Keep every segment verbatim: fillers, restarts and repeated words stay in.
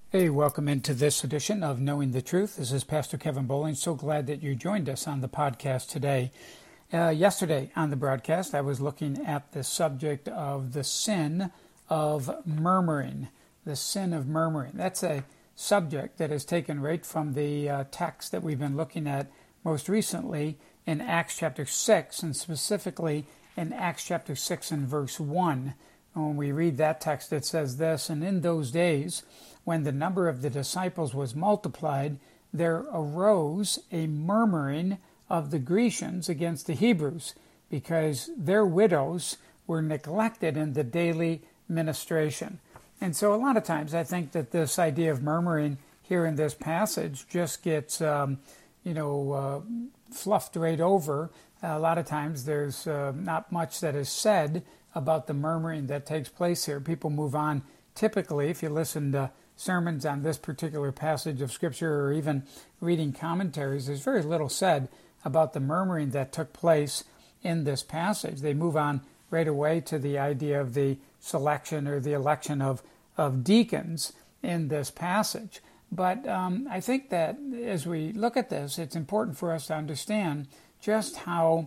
Hey, welcome into this edition of Knowing the Truth. This is Pastor Kevin Bowling. So glad that you joined us on the podcast today. Uh, yesterday on the broadcast, I was looking at the subject of the sin of murmuring. The sin of murmuring. That's a subject that is taken right from the uh, text that we've been looking at most recently in Acts chapter six, and specifically in Acts chapter six and verse one. When we read that text, it says this, "And in those days, when the number of the disciples was multiplied, there arose a murmuring of the Grecians against the Hebrews, because their widows were neglected in the daily ministration." And so a lot of times I think that this idea of murmuring here in this passage just gets, um, you know, uh, fluffed right over. A lot of times there's uh, not much that is said about the murmuring that takes place here. People move on. Typically, if you listen to sermons on this particular passage of Scripture or even reading commentaries, there's very little said about the murmuring that took place in this passage. They move on right away to the idea of the selection or the election of, of deacons in this passage. But um, I think that as we look at this, it's important for us to understand just how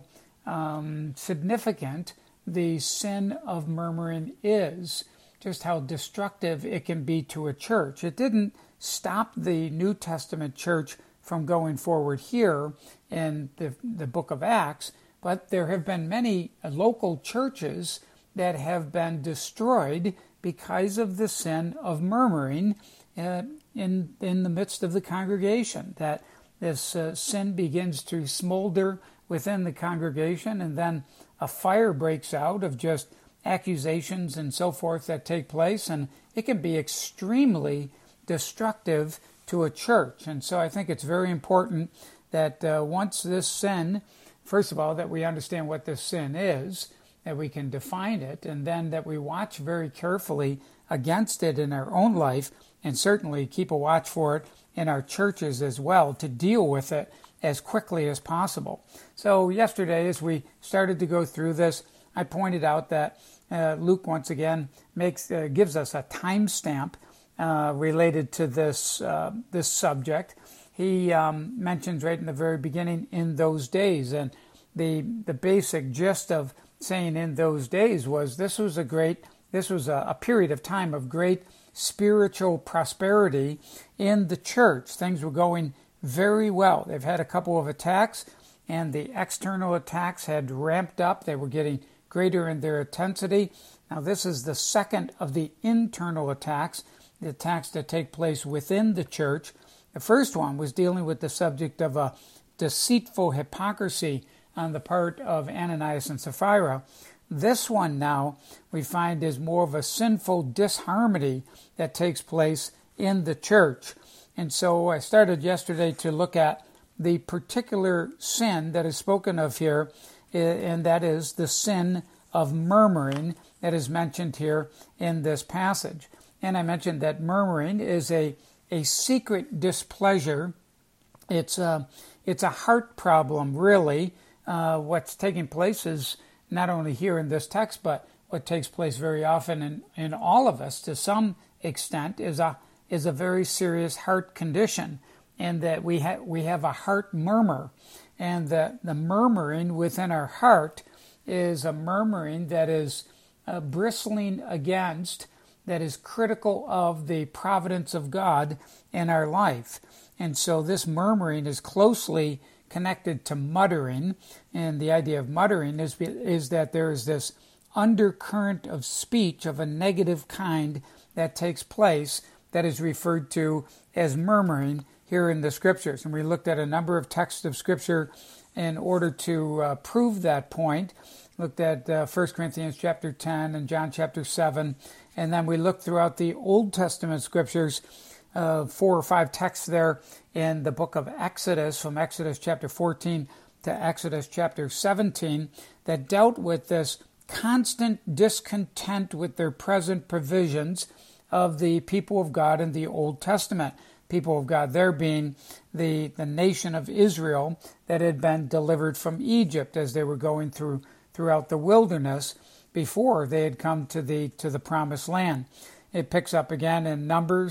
um, significant the sin of murmuring is, just how destructive it can be to a church. It didn't stop the New Testament church from going forward here in the, the book of Acts, but there have been many local churches that have been destroyed because of the sin of murmuring uh, in, in the midst of the congregation, that this uh, sin begins to smolder within the congregation, and then a fire breaks out of just accusations and so forth that take place, and it can be extremely destructive to a church. And so I think it's very important that uh, once this sin, first of all, that we understand what this sin is, that we can define it, and then that we watch very carefully against it in our own life, and certainly keep a watch for it in our churches as well, to deal with it as quickly as possible. So yesterday, as we started to go through this, I pointed out that uh, Luke once again makes uh, gives us a timestamp uh, related to this uh, this subject. He um, mentions right in the very beginning, "in those days," and the the basic gist of saying "in those days" was this was a great this was a, a period of time of great spiritual prosperity in the church. Things were going very well. They've had a couple of attacks, and the external attacks had ramped up. They were getting greater in their intensity. Now, this is the second of the internal attacks, the attacks that take place within the church. The first one was dealing with the subject of a deceitful hypocrisy on the part of Ananias and Sapphira. This one now we find is more of a sinful disharmony that takes place in the church. And so I started yesterday to look at the particular sin that is spoken of here, and that is the sin of murmuring that is mentioned here in this passage. And I mentioned that murmuring is a, a secret displeasure. It's a, it's a heart problem, really. Uh, what's taking place is not only here in this text, but what takes place very often in, in all of us to some extent is a is a very serious heart condition, and that we have we have a heart murmur, and the the murmuring within our heart is a murmuring that is uh, bristling against, that is critical of the providence of God in our life. And so this murmuring is closely connected to muttering, and the idea of muttering is is that there is this undercurrent of speech of a negative kind that takes place, that is referred to as murmuring here in the Scriptures. And we looked at a number of texts of Scripture in order to uh, prove that point. Looked at uh, First Corinthians chapter ten and John chapter seven. And then we looked throughout the Old Testament Scriptures, uh, four or five texts there in the book of Exodus, from Exodus chapter fourteen to Exodus chapter seventeen, that dealt with this constant discontent with their present provisions of the people of God in the Old Testament. People of God there being the, the nation of Israel that had been delivered from Egypt as they were going through throughout the wilderness before they had come to the to the promised land. It picks up again in Numbers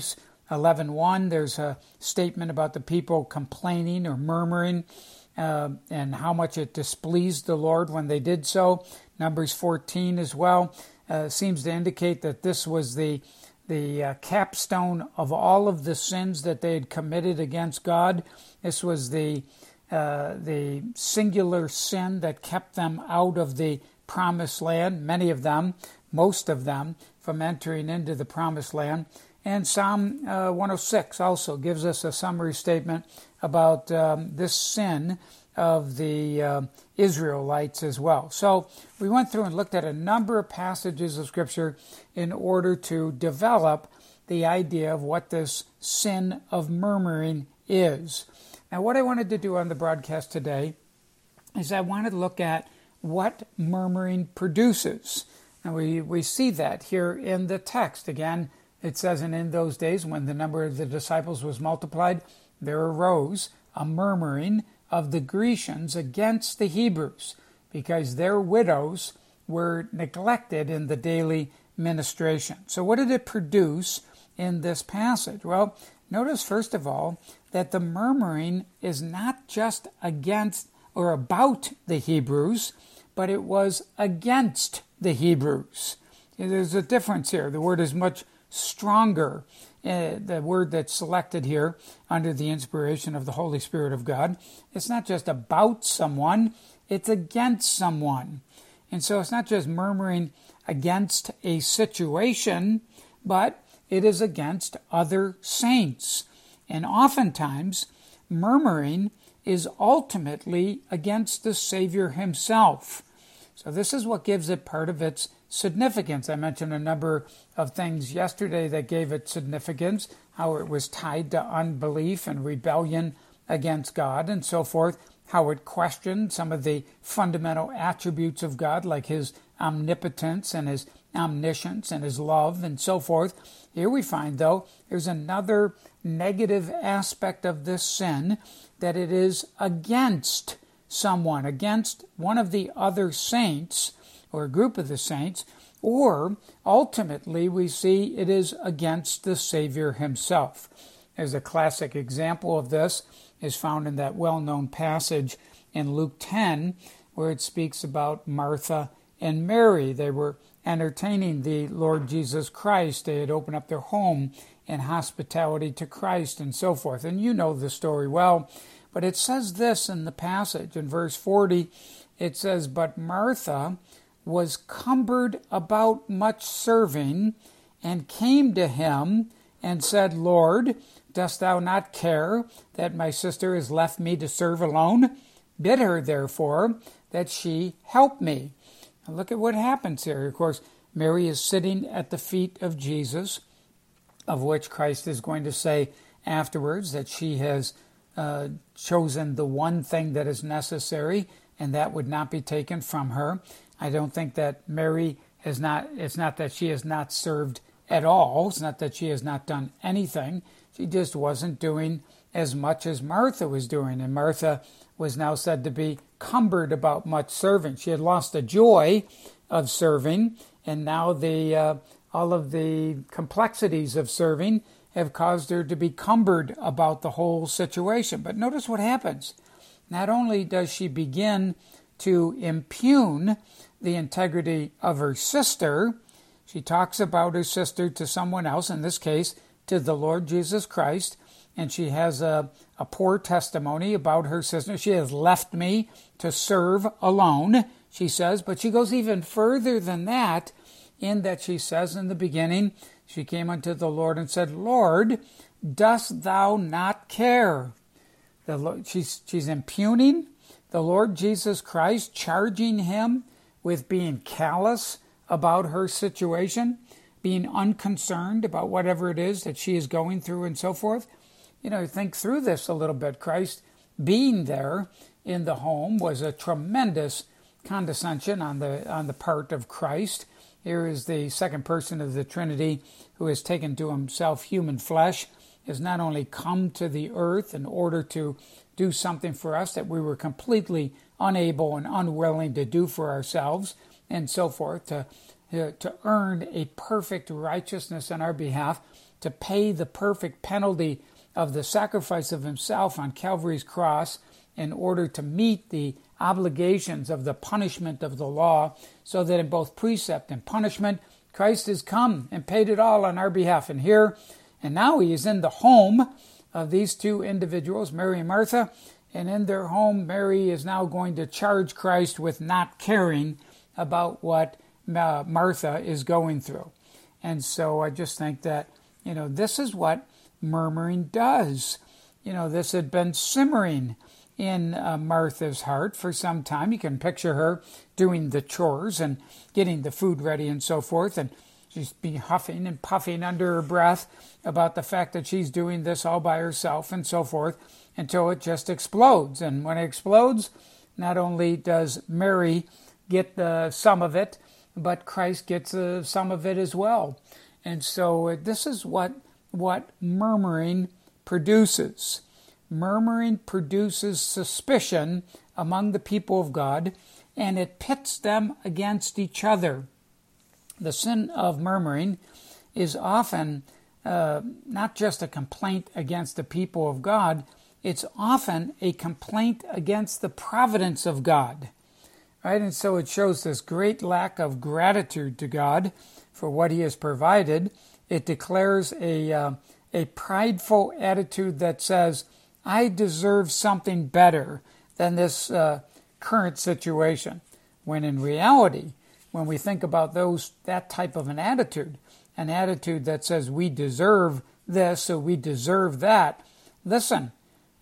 eleven one, there's a statement about the people complaining or murmuring uh, and how much it displeased the Lord when they did so. Numbers fourteen as well uh, seems to indicate that this was the the uh, capstone of all of the sins that they had committed against God. This was the uh, the singular sin that kept them out of the promised land, many of them, most of them, from entering into the promised land. And Psalm uh, one oh six also gives us a summary statement about um, this sin of the uh, Israelites as well. So we went through and looked at a number of passages of Scripture in order to develop the idea of what this sin of murmuring is. Now, what I wanted to do on the broadcast today is I wanted to look at what murmuring produces. And we, we see that here in the text. Again, it says, and in those days when the number of the disciples was multiplied, there arose a murmuring of the Grecians against the Hebrews, because their widows were neglected in the daily ministration. So what did it produce in this passage? Well, notice first of all that the murmuring is not just against or about the Hebrews, but it was against the Hebrews. There's a difference here. The word is much stronger. Uh, the word that's selected here under the inspiration of the Holy Spirit of God. It's not just about someone, it's against someone. And so it's not just murmuring against a situation, but it is against other saints. And oftentimes, murmuring is ultimately against the Savior himself. So this is what gives it part of its significance. I mentioned a number of things yesterday that gave it significance, how it was tied to unbelief and rebellion against God and so forth, how it questioned some of the fundamental attributes of God, like his omnipotence and his omniscience and his love and so forth. Here we find, though, there's another negative aspect of this sin, that it is against someone, against one of the other saints, or a group of the saints, or ultimately we see it is against the Savior himself. There's a classic example of this is found in that well-known passage in Luke ten, where it speaks about Martha and Mary. They were entertaining the Lord Jesus Christ. They had opened up their home in hospitality to Christ and so forth. And you know the story well. But it says this in the passage. In verse forty, it says, "But Martha was cumbered about much serving, and came to him and said, Lord, dost thou not care that my sister has left me to serve alone? Bid her, therefore, that she help me." Now look at what happens here. Of course, Mary is sitting at the feet of Jesus, of which Christ is going to say afterwards that she has uh, chosen the one thing that is necessary, and that would not be taken from her. I don't think that Mary has not, it's not that she has not served at all. It's not that she has not done anything. She just wasn't doing as much as Martha was doing. And Martha was now said to be cumbered about much serving. She had lost the joy of serving, and now the uh, all of the complexities of serving have caused her to be cumbered about the whole situation. But notice what happens. Not only does she begin to impugn the integrity of her sister, she talks about her sister to someone else, in this case to the Lord Jesus Christ, and she has a, a poor testimony about her sister. She has left me to serve alone, she says, but she goes even further than that, in that she says in the beginning, she came unto the Lord and said, Lord, dost thou not care? The Lord, she's, she's impugning the Lord Jesus Christ, charging him with being callous about her situation, being unconcerned about whatever it is that she is going through and so forth. You know, think through this a little bit. Christ being there in the home was a tremendous condescension on the on the part of Christ. Here is the second person of the Trinity who has taken to himself human flesh, has not only come to the earth in order to do something for us that we were completely unable and unwilling to do for ourselves and so forth, to, to earn a perfect righteousness on our behalf, to pay the perfect penalty of the sacrifice of himself on Calvary's cross in order to meet the obligations of the punishment of the law, so that in both precept and punishment, Christ has come and paid it all on our behalf. And here, and now he is in the home of these two individuals, Mary and Martha, and in their home, Mary is now going to charge Christ with not caring about what uh, Martha is going through. And so I just think that, you know, this is what murmuring does. You know, this had been simmering in uh, Martha's heart for some time. You can picture her doing the chores and getting the food ready and so forth, and she's be huffing and puffing under her breath about the fact that she's doing this all by herself and so forth, until it just explodes. And when it explodes, not only does Mary get the some of it, but Christ gets uh, some of it as well. And so uh, this is what what murmuring produces. Murmuring produces suspicion among the people of God, and it pits them against each other. The sin of murmuring is often uh, not just a complaint against the people of God, it's often a complaint against the providence of God. Right? And so it shows this great lack of gratitude to God for what he has provided. It declares a, uh, a prideful attitude that says, I deserve something better than this uh, current situation. When in reality, when we think about those that type of an attitude, an attitude that says we deserve this, so we deserve that, listen,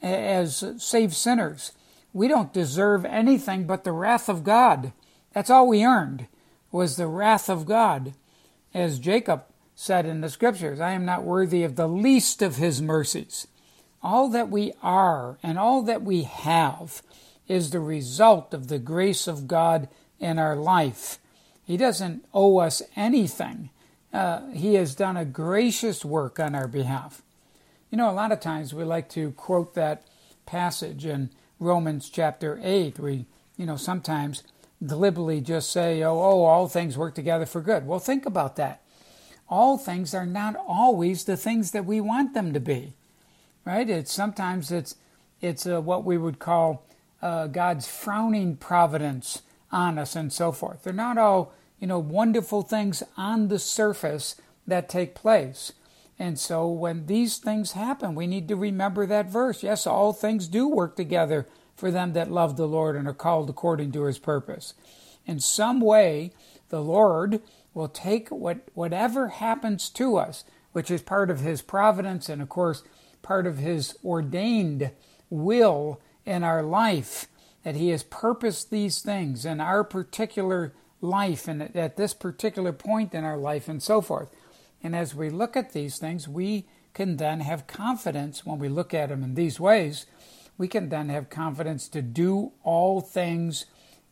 as saved sinners, we don't deserve anything but the wrath of God. That's all we earned, was the wrath of God. As Jacob said in the scriptures, I am not worthy of the least of his mercies. All that we are and all that we have is the result of the grace of God in our life. He doesn't owe us anything. Uh, he has done a gracious work on our behalf. You know, a lot of times we like to quote that passage in Romans chapter eight. We, you know, sometimes glibly just say, oh, oh, all things work together for good. Well, think about that. All things are not always the things that we want them to be. Right? It's sometimes it's it's uh, what we would call uh, God's frowning providence on us and so forth. They're not all, you know, wonderful things on the surface that take place. And so when these things happen, we need to remember that verse. Yes, all things do work together for them that love the Lord and are called according to his purpose. In some way, the Lord will take what whatever happens to us, which is part of his providence and, of course, part of his ordained will in our life, that he has purposed these things in our particular life and at this particular point in our life and so forth. And as we look at these things, we can then have confidence when we look at them in these ways. We can then have confidence to do all things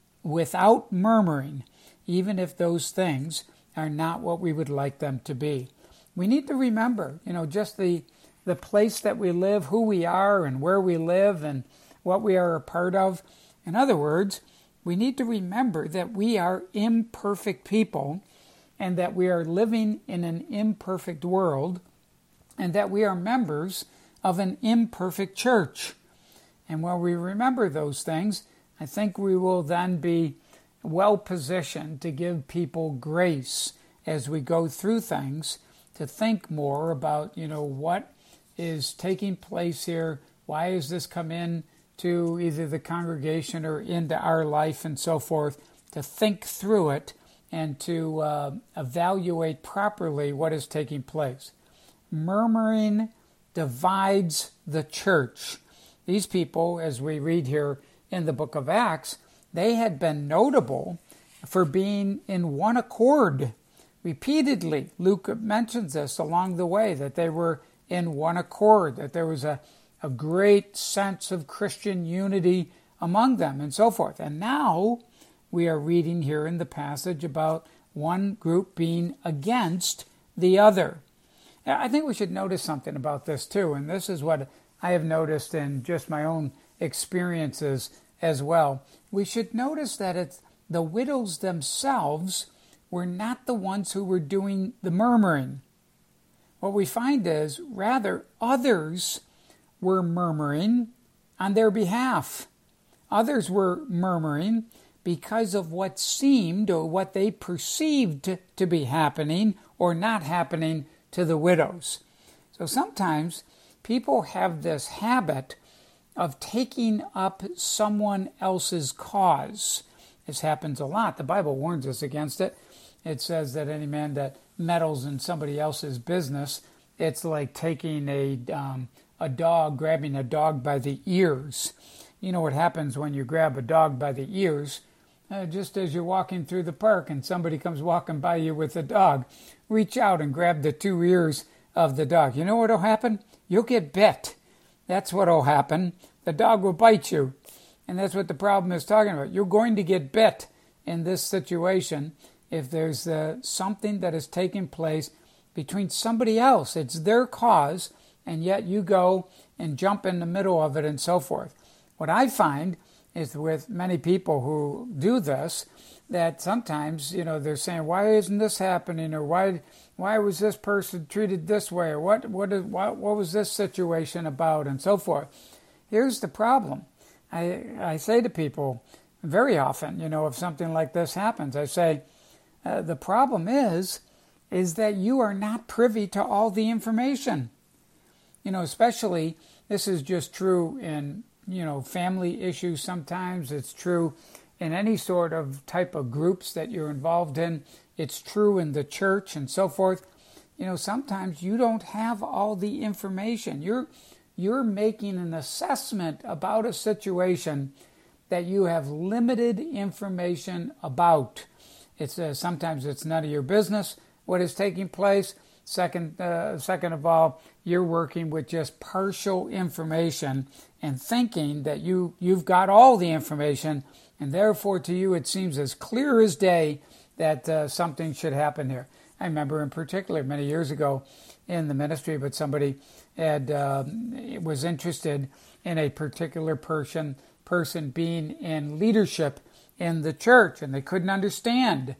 without murmuring, even if those things are not what we would like them to be. We need to remember, you know, just the the place that we live, who we are and where we live and what we are a part of. In other words, we need to remember that we are imperfect people and that we are living in an imperfect world and that we are members of an imperfect church. And when we remember those things, I think we will then be well positioned to give people grace as we go through things, to think more about, you know, what is taking place here. Why has this come in to either the congregation or into our life and so forth, to think through it and to uh, evaluate properly what is taking place. Murmuring divides the church. These people, as we read here in the book of Acts, they had been notable for being in one accord. Repeatedly, Luke mentions this along the way, that they were in one accord, that there was a, a great sense of Christian unity among them and so forth. And now we are reading here in the passage about one group being against the other. I think we should notice something about this too, and this is what I have noticed in just my own experiences as well. We should notice that it's the widows themselves were not the ones who were doing the murmuring. what we find is rather others were murmuring on their behalf. Others were murmuring because of what seemed or what they perceived to be happening or not happening to the widows. So sometimes people have this habit of taking up someone else's cause. This happens a lot. The Bible warns us against it. It says that any man that meddles in somebody else's business, it's like taking a um, a dog, grabbing a dog by the ears. You know what happens when you grab a dog by the ears? Uh, just as you're walking through the park and somebody comes walking by you with a dog, reach out and grab the two ears of the dog. You know what will happen? You'll get bit. That's what will happen. The dog will bite you. And that's what the problem is talking about. You're going to get bit in this situation if there's uh, something that is taking place between somebody else. It's their cause, and yet you go and jump in the middle of it and so forth. What I find is with many people who do this, that sometimes, you know, they're saying, why isn't this happening? Or why why was this person treated this way? Or what what is, what, what was this situation about? And so forth. Here's the problem. I, I say to people very often, you know, if something like this happens, I say, uh, the problem is, is that you are not privy to all the information. You know, especially, this is just true in, you know, family issues sometimes. It's true in any sort of type of groups that you're involved in. It's true in the church and so forth. You know, sometimes you don't have all the information. You're you're making an assessment about a situation that you have limited information about. It's uh, sometimes it's none of your business what is taking place. Second, uh, second of all, you're working with just partial information and thinking that you, you've got all the information, and therefore to you it seems as clear as day that uh, something should happen here. I remember in particular many years ago in the ministry, but somebody had uh, was interested in a particular person, person being in leadership in the church, and they couldn't understand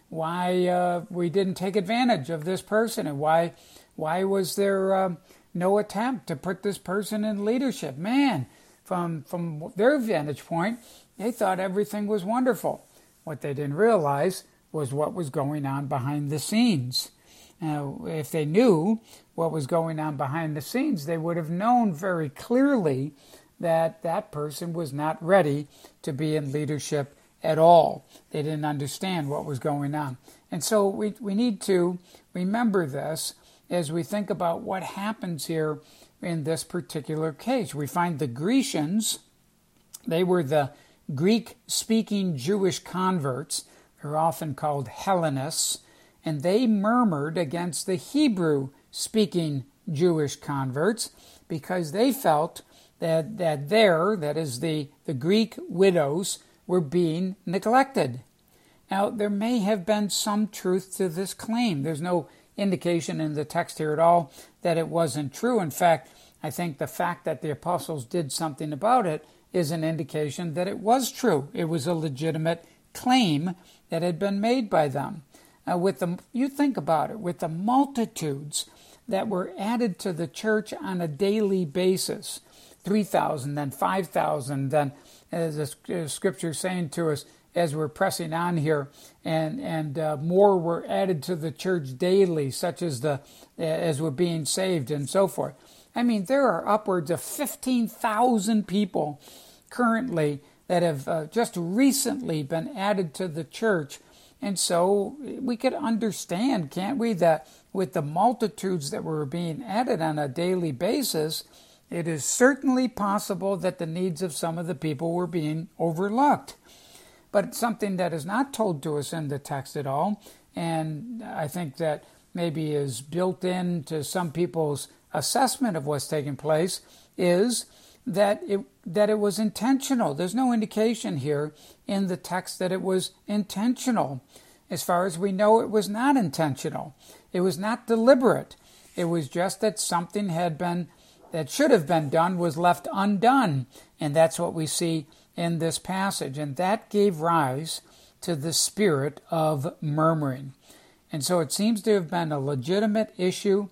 why uh, we didn't take advantage of this person, and why why was there um, no attempt to put this person in leadership. Man, from from their vantage point, they thought everything was wonderful. What they didn't realize was what was going on behind the scenes. Now, if they knew what was going on behind the scenes, they would have known very clearly that that person was not ready to be in leadership at all. They didn't understand what was going on. And so we, we need to remember this as we think about what happens here in this particular case. We find the Grecians, they were the Greek-speaking Jewish converts. They're often called Hellenists, and they murmured against the Hebrew-speaking Jewish converts because they felt that that there, that is the, the Greek widows, were being neglected. Now, there may have been some truth to this claim. There's no indication in the text here at all that it wasn't true. In fact, I think the fact that the apostles did something about it is an indication that it was true. It was a legitimate claim that had been made by them. Uh, with the, you think about it, with the multitudes that were added to the church on a daily basis, three thousand, then five thousand, then as the scripture is saying to us as we're pressing on here, and and uh, more were added to the church daily, such as the as were being saved and so forth. I mean, there are upwards of fifteen thousand people currently that have uh, just recently been added to the church. And so we could understand, can't we, that with the multitudes that were being added on a daily basis, it is certainly possible that the needs of some of the people were being overlooked. But something that is not told to us in the text at all, and I think that maybe is built into some people's assessment of what's taking place, is that it that it was intentional. There's no indication here in the text that it was intentional. As far as we know, it was not intentional. It was not deliberate. It was just that something had been, that should have been done, was left undone. And that's what we see in this passage. And that gave rise to the spirit of murmuring. And so it seems to have been a legitimate issue,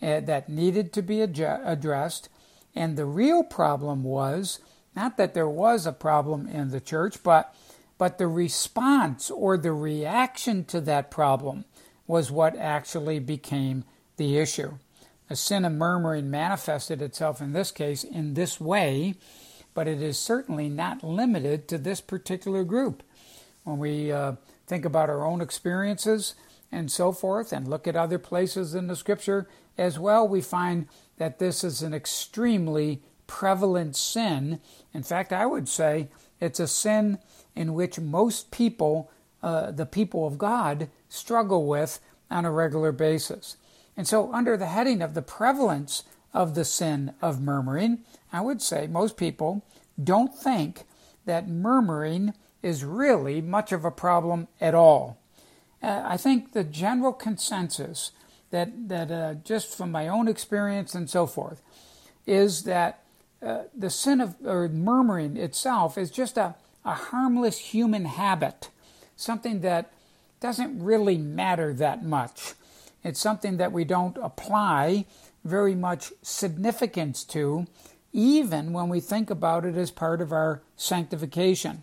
uh, that needed to be adju- addressed. And the real problem was not that there was a problem in the church, but but the response or the reaction to that problem was what actually became the issue. The sin of murmuring manifested itself in this case in this way, but it is certainly not limited to this particular group. When we uh, think about our own experiences and so forth and look at other places in the Scripture as well, we find that this is an extremely prevalent sin. In fact, I would say it's a sin in which most people, uh, the people of God, struggle with on a regular basis. And so under the heading of the prevalence of the sin of murmuring, I would say most people don't think that murmuring is really much of a problem at all. Uh, I think the general consensus that, that uh, just from my own experience and so forth, is that uh, the sin of or murmuring itself is just a, a harmless human habit, something that doesn't really matter that much. It's something that we don't apply very much significance to, even when we think about it as part of our sanctification.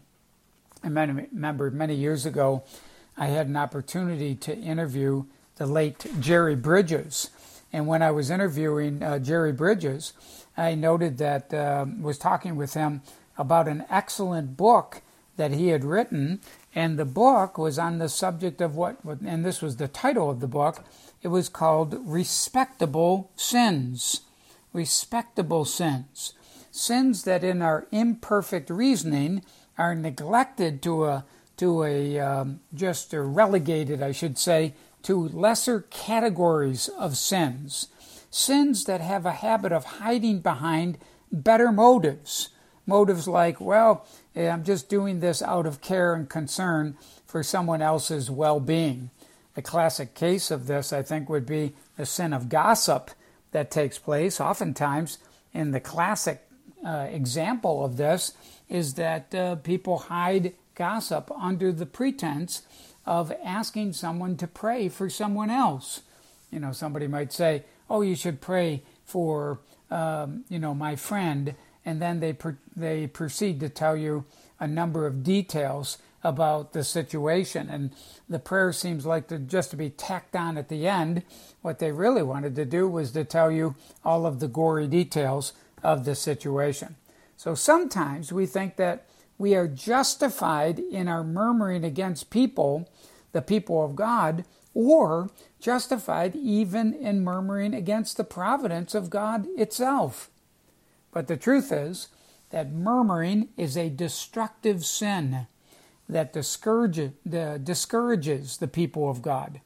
I remember many years ago, I had an opportunity to interview the late Jerry Bridges. And when I was interviewing uh, Jerry Bridges, I noted that, uh, was talking with him about an excellent book that he had written. And the book was on the subject of what, and this was the title of the book, it was called Respectable Sins. Respectable Sins. Sins that in our imperfect reasoning are neglected to a, to a um, just or relegated, I should say, to lesser categories of sins. Sins that have a habit of hiding behind better motives. Motives like, well, I'm just doing this out of care and concern for someone else's well-being. A classic case of this, I think, would be the sin of gossip that takes place. Oftentimes, in the classic uh, example of this, is that uh, people hide gossip under the pretense of asking someone to pray for someone else. You know, somebody might say, oh, you should pray for, um, you know, my friend, and then they per- they proceed to tell you a number of details about the situation, and the prayer seems like to just to be tacked on at the end. What they really wanted to do was to tell you all of the gory details of the situation. So sometimes we think that we are justified in our murmuring against people, the people of God, or justified even in murmuring against the providence of God itself. But the truth is that murmuring is a destructive sin that discourages, uh, discourages the people of God.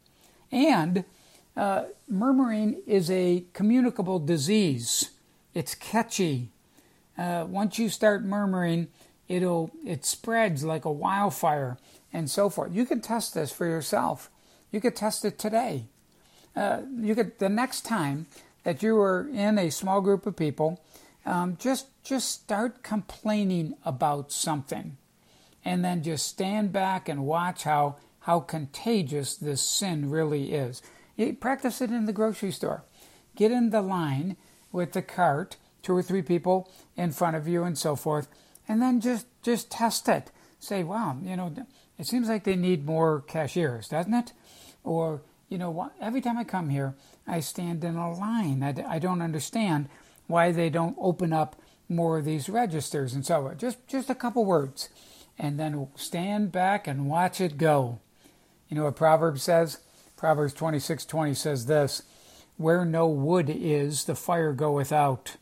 And uh, murmuring is a communicable disease. It's catchy. Uh, once you start murmuring, it'll it spreads like a wildfire and so forth. You can test this for yourself. You could test it today. Uh, you could the next time that you are in a small group of people, um, just just start complaining about something, and then just stand back and watch how how contagious this sin really is. You practice it in the grocery store. Get in the line with the cart, two or three people in front of you and so forth, and then just, just test it. Say, wow, you know, it seems like they need more cashiers, doesn't it? Or, you know, every time I come here, I stand in a line. I, I don't understand why they don't open up more of these registers and so on. Just, just a couple words. And then stand back and watch it go. You know what Proverbs says? Proverbs twenty-six twenty says this, where no wood is, the fire goeth out.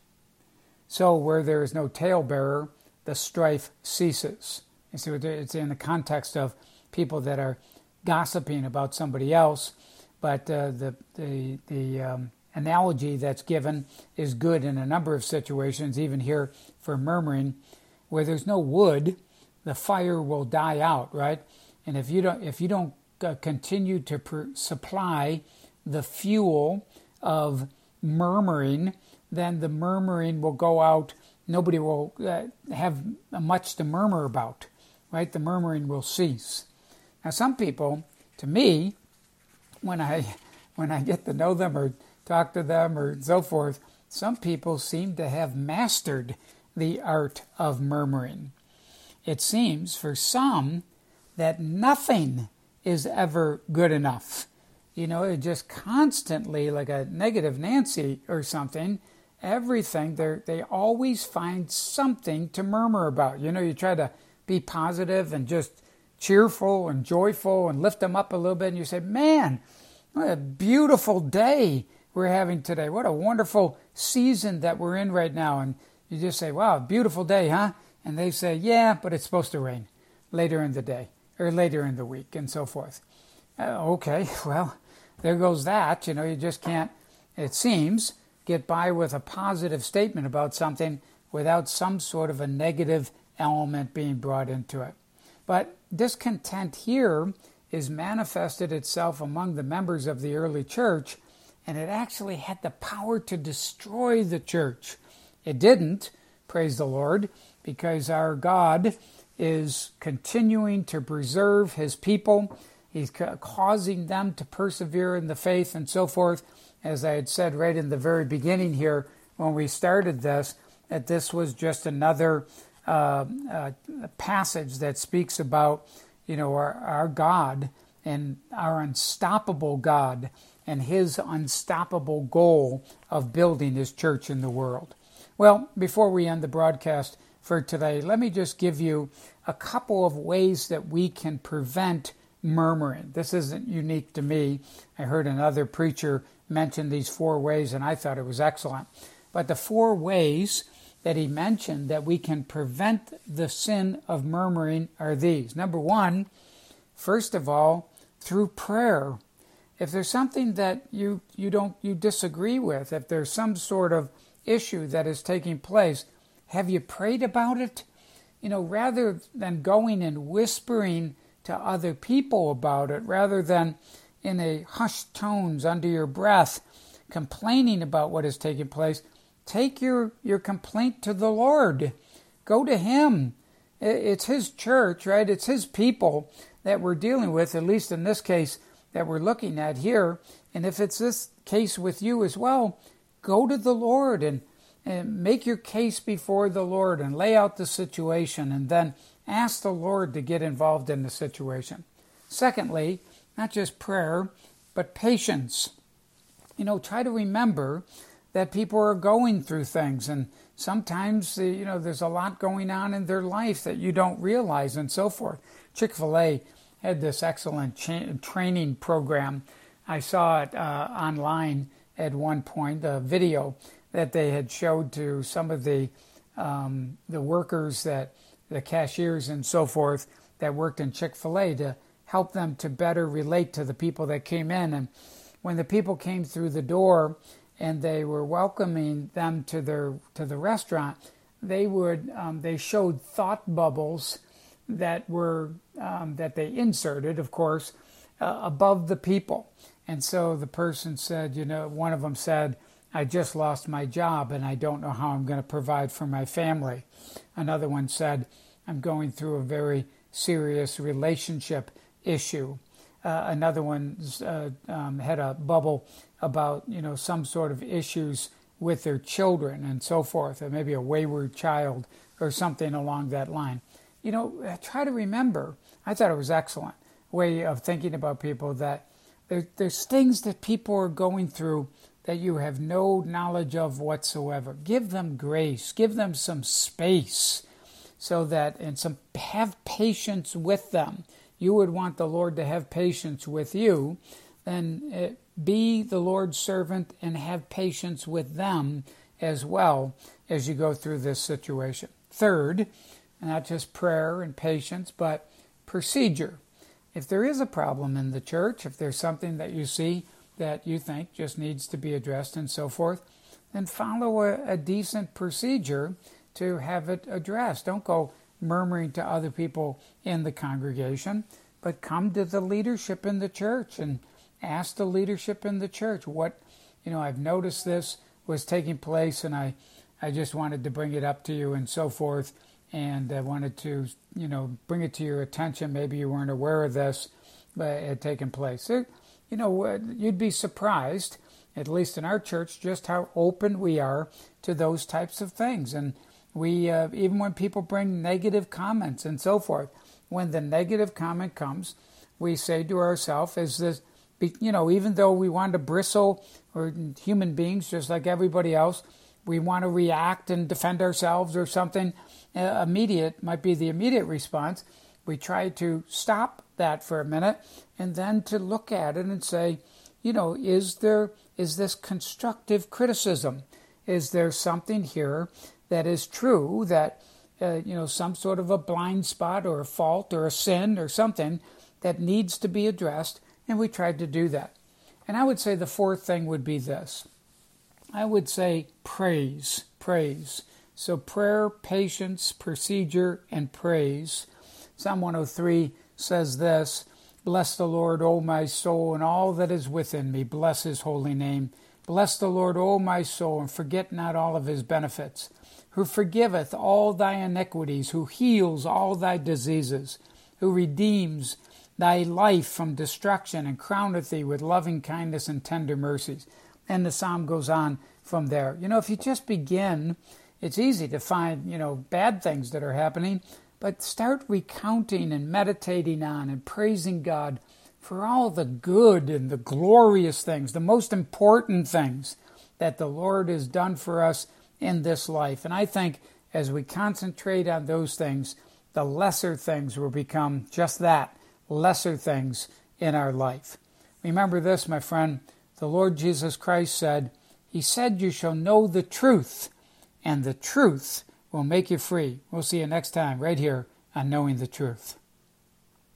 So where there is no talebearer, the strife ceases. You see, it's in the context of people that are gossiping about somebody else, but uh, the the the um, analogy that's given is good in a number of situations, even here for murmuring. Where there's no wood, the fire will die out, right? And if you don't if you don't uh, continue to per- supply the fuel of murmuring, then the murmuring will go out. Nobody will uh, have much to murmur about, right? The murmuring will cease. Now, some people, to me, when I when I get to know them or talk to them or so forth. Some people seem to have mastered the art of murmuring. It seems for some that nothing is ever good enough. You know, it just constantly, like a negative Nancy or something, everything, they they always find something to murmur about. You know, you try to be positive and just cheerful and joyful and lift them up a little bit, and you say, man, what a beautiful day we're having today. What a wonderful season that we're in right now. And you just say, wow, beautiful day, huh? And they say, yeah, but it's supposed to rain later in the day or later in the week and so forth. Uh, okay, well, there goes that. You know, you just can't, it seems, get by with a positive statement about something without some sort of a negative element being brought into it. But discontent here is manifested itself among the members of the early church, and it actually had the power to destroy the church. It didn't, praise the Lord, because our God is continuing to preserve his people. He's ca- causing them to persevere in the faith and so forth. As I had said right in the very beginning here when we started this, that this was just another uh, uh, passage that speaks about, you know, our, our God and our unstoppable God and his unstoppable goal of building his church in the world. Well, before we end the broadcast for today, let me just give you a couple of ways that we can prevent murmuring. This isn't unique to me. I heard another preacher mention these four ways, and I thought it was excellent. But the four ways that he mentioned that we can prevent the sin of murmuring are these. Number one, first of all, through prayer. If there's something that you, you don't you disagree with, if there's some sort of issue that is taking place, have you prayed about it? You know, rather than going and whispering to other people about it, rather than in a hushed tones under your breath complaining about what is taking place, take your, your complaint to the Lord. Go to him. It's his church, right? It's his people that we're dealing with, at least in this case that we're looking at here. And if it's this case with you as well, go to the Lord and, and make your case before the Lord and lay out the situation and then ask the Lord to get involved in the situation. Secondly, not just prayer, but patience. You know, try to remember that people are going through things, and sometimes, you know, there's a lot going on in their life that you don't realize and so forth. Chick-fil-A had this excellent cha- training program. I saw it uh, online at one point, a video that they had showed to some of the um, the workers, that the cashiers and so forth that worked in Chick-fil-A, to help them to better relate to the people that came in. And when the people came through the door and they were welcoming them to their to the restaurant, they would um, they showed thought bubbles that were um, that they inserted, of course, uh, above the people. And so the person said, you know, one of them said, I just lost my job and I don't know how I'm going to provide for my family. Another one said, I'm going through a very serious relationship issue. Uh, another one uh, um, had a bubble about, you know, some sort of issues with their children and so forth, or maybe a wayward child or something along that line. You know, try to remember, I thought it was an excellent way of thinking about people, that there, there's things that people are going through that you have no knowledge of whatsoever. Give them grace, give them some space, so that, and some, have patience with them. You would want the Lord to have patience with you, then be the Lord's servant and have patience with them as well as you go through this situation. Third, not just prayer and patience, but procedure. If there is a problem in the church, if there's something that you see that you think just needs to be addressed and so forth, then follow a, a decent procedure to have it addressed. Don't go murmuring to other people in the congregation, but come to the leadership in the church and ask the leadership in the church what, you know, I've noticed this was taking place and I, I just wanted to bring it up to you and so forth, and I wanted to, you know, bring it to your attention. Maybe you weren't aware of this, but it had taken place. It, you know, you'd be surprised at least in our church, just how open we are to those types of things. And we, uh, even when people bring negative comments and so forth, when the negative comment comes, we say to ourselves, is this, you know, even though we want to bristle, or human beings just like everybody else, we want to react and defend ourselves or something uh, immediate, might be the immediate response. We try to stop that for a minute and then to look at it and say, you know, is there is this constructive criticism? Is there something here that is true, that, uh, you know, some sort of a blind spot or a fault or a sin or something that needs to be addressed? And we tried to do that. And I would say the fourth thing would be this. I would say praise, praise. So prayer, patience, procedure, and praise. Psalm one oh three says this, bless the Lord, O my soul, and all that is within me. Bless his holy name. Bless the Lord, O my soul, and forget not all of his benefits, who forgiveth all thy iniquities, who heals all thy diseases, who redeems thy life from destruction and crowneth thee with loving kindness and tender mercies. And the psalm goes on from there. You know, if you just begin, it's easy to find, you know, bad things that are happening, but start recounting and meditating on and praising God for all the good and the glorious things, the most important things that the Lord has done for us in this life. And I think as we concentrate on those things, the lesser things will become just that, lesser things in our life. Remember this, my friend, the Lord Jesus Christ said, he said, you shall know the truth, and the truth will make you free. We'll see you next time right here on Knowing the Truth.